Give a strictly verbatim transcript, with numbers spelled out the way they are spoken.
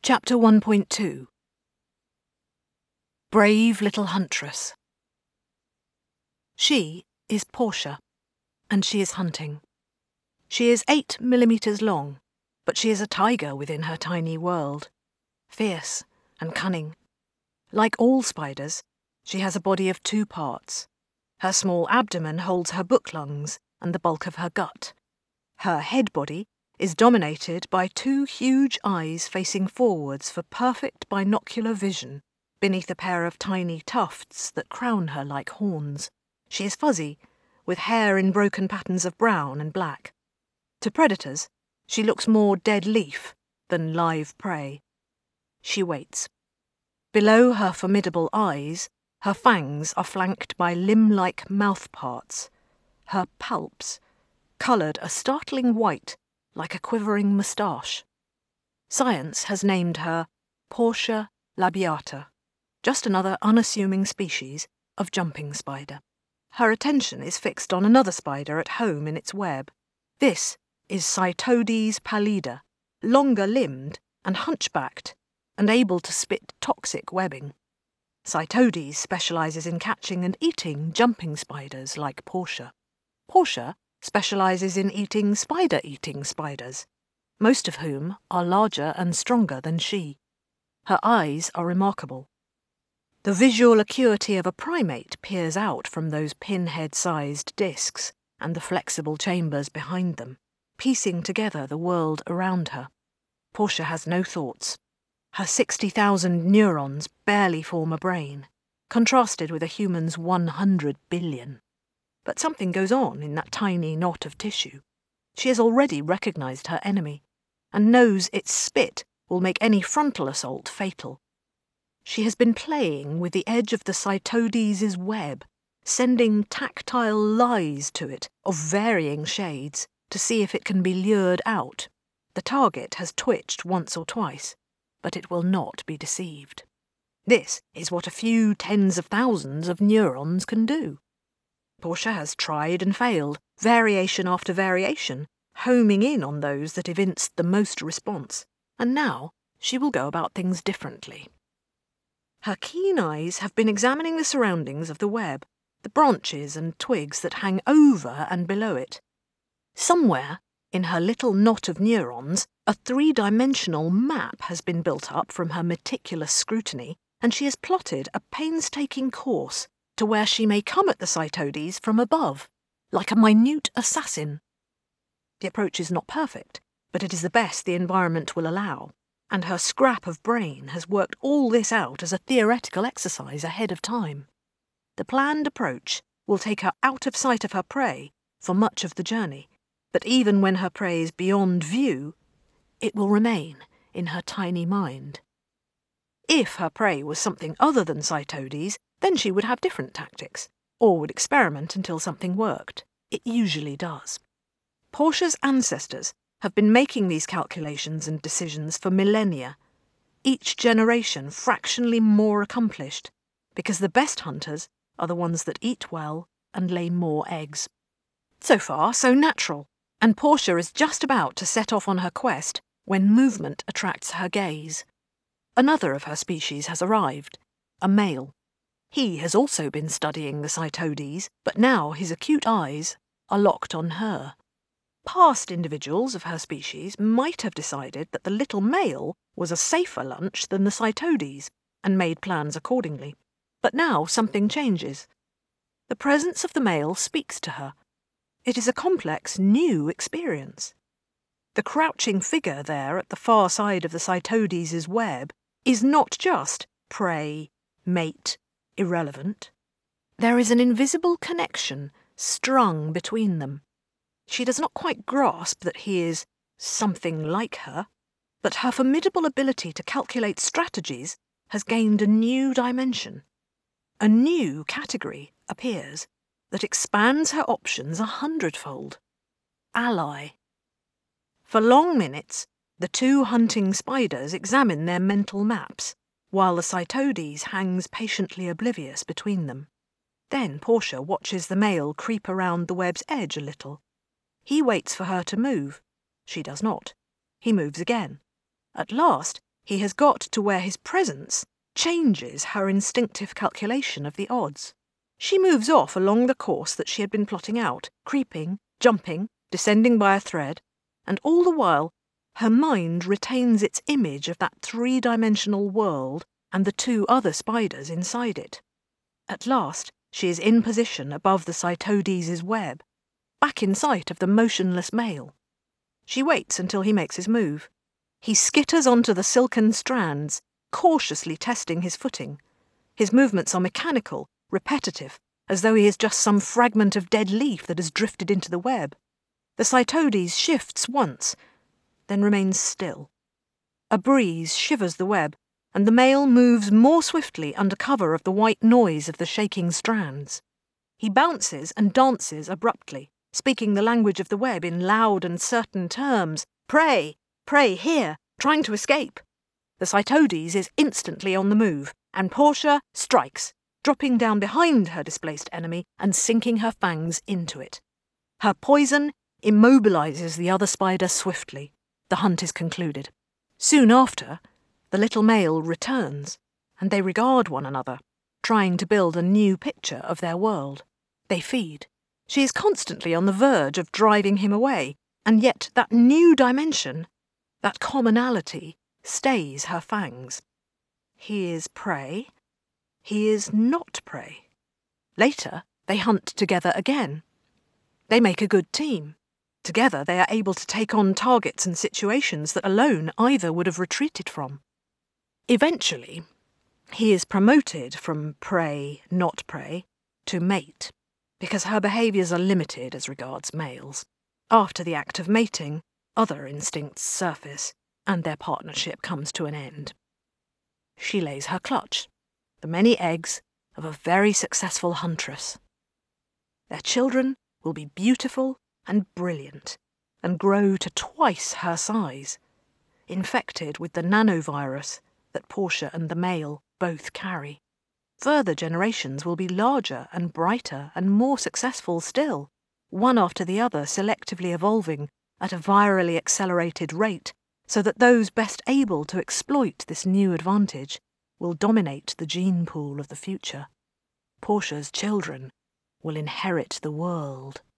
Chapter one point two. Brave Little Huntress. She is Portia, and she is hunting. She is eight millimetres long, but she is a tiger within her tiny world, fierce and cunning. Like all spiders, she has a body of two parts. Her small abdomen holds her book lungs and the bulk of her gut. Her head body is dominated by two huge eyes facing forwards for perfect binocular vision, beneath a pair of tiny tufts that crown her like horns. She is fuzzy, with hair in broken patterns of brown and black. To predators, she looks more dead leaf than live prey. She waits. Below her formidable eyes, her fangs are flanked by limb-like mouth parts. Her palps, coloured a startling white, like a quivering moustache. Science has named her Portia labiata, just another unassuming species of jumping spider. Her attention is fixed on another spider at home in its web. This is Cytodes pallida, longer-limbed and hunchbacked, and able to spit toxic webbing. Cytodes specialises in catching and eating jumping spiders like Portia. Portia specialises in eating spider-eating spiders, most of whom are larger and stronger than she. Her eyes are remarkable. The visual acuity of a primate peers out from those pinhead-sized discs and the flexible chambers behind them, piecing together the world around her. Portia has no thoughts. Her sixty thousand neurons barely form a brain, contrasted with a human's one hundred billion. But something goes on in that tiny knot of tissue. She has already recognised her enemy, and knows its spit will make any frontal assault fatal. She has been playing with the edge of the Cytodes' web, sending tactile lies to it of varying shades to see if it can be lured out. The target has twitched once or twice, but it will not be deceived. This is what a few tens of thousands of neurons can do. Portia has tried and failed, variation after variation, homing in on those that evinced the most response, and now she will go about things differently. Her keen eyes have been examining the surroundings of the web, the branches and twigs that hang over and below it. Somewhere, in her little knot of neurons, a three-dimensional map has been built up from her meticulous scrutiny, and she has plotted a painstaking course to where she may come at the Cytodes from above, like a minute assassin. The approach is not perfect, but it is the best the environment will allow, and her scrap of brain has worked all this out as a theoretical exercise ahead of time. The planned approach will take her out of sight of her prey for much of the journey, but even when her prey is beyond view, it will remain in her tiny mind. If her prey was something other than Cytodes, then she would have different tactics, or would experiment until something worked. It usually does. Portia's ancestors have been making these calculations and decisions for millennia, each generation fractionally more accomplished, because the best hunters are the ones that eat well and lay more eggs. So far, so natural, and Portia is just about to set off on her quest when movement attracts her gaze. Another of her species has arrived, a male. He has also been studying the Cytodes, but now his acute eyes are locked on her. Past individuals of her species might have decided that the little male was a safer lunch than the Cytodes, and made plans accordingly. But now something changes. The presence of the male speaks to her. It is a complex, new experience. The crouching figure there at the far side of the Cytodes' web is not just prey, mate, irrelevant. There is an invisible connection strung between them. She does not quite grasp that he is something like her, but her formidable ability to calculate strategies has gained a new dimension. A new category appears that expands her options a hundredfold. Ally. For long minutes, the two hunting spiders examine their mental maps, while the Cytodes hangs patiently oblivious between them. Then Portia watches the male creep around the web's edge a little. He waits for her to move. She does not. He moves again. At last, He has got to where his presence changes her instinctive calculation of the odds. She moves off along the course that she had been plotting out, creeping, jumping, descending by a thread, and all the while her mind retains its image of that three-dimensional world and the two other spiders inside it. At last she is in position above the Cytodes' web, back in sight of the motionless male. She waits until he makes his move. He skitters onto the silken strands, cautiously testing his footing. His movements are mechanical, repetitive, as though he is just some fragment of dead leaf that has drifted into the web. The Cytodes shifts once, then remains still. A breeze shivers the web, and the male moves more swiftly under cover of the white noise of the shaking strands. He bounces and dances abruptly, speaking the language of the web in loud and certain terms. Pray, pray, here, trying to escape. The Cytodes is instantly on the move, and Portia strikes, dropping down behind her displaced enemy and sinking her fangs into it. Her poison immobilizes the other spider swiftly. The hunt is concluded. Soon after, the little male returns, and they regard one another, trying to build a new picture of their world. They feed. She is constantly on the verge of driving him away, and yet that new dimension, that commonality, stays her fangs. He is prey. He is not prey. Later, they hunt together again. They make a good team. Together they are able to take on targets and situations that alone either would have retreated from. Eventually, he is promoted from prey, not prey, to mate, because her behaviours are limited as regards males. After the act of mating, other instincts surface, and their partnership comes to an end. She lays her clutch, the many eggs of a very successful huntress. Their children will be beautiful and brilliant, and grow to twice her size, infected with the nanovirus that Portia and the male both carry. Further generations will be larger and brighter and more successful still, one after the other selectively evolving at a virally accelerated rate, so that those best able to exploit this new advantage will dominate the gene pool of the future. Portia's children will inherit the world.